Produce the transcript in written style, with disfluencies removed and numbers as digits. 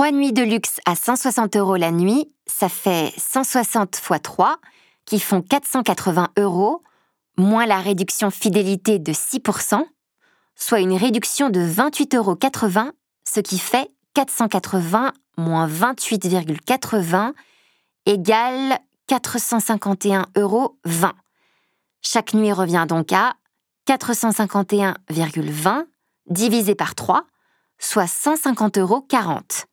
3 nuits de luxe à 160 € la nuit, ça fait 160 x 3, qui font 480 €, moins la réduction fidélité de 6%, soit une réduction de 28,80 €, ce qui fait 480 moins 28,80 égale 451,20 €. Chaque nuit revient donc à 451,20 divisé par 3, soit 150,40 €.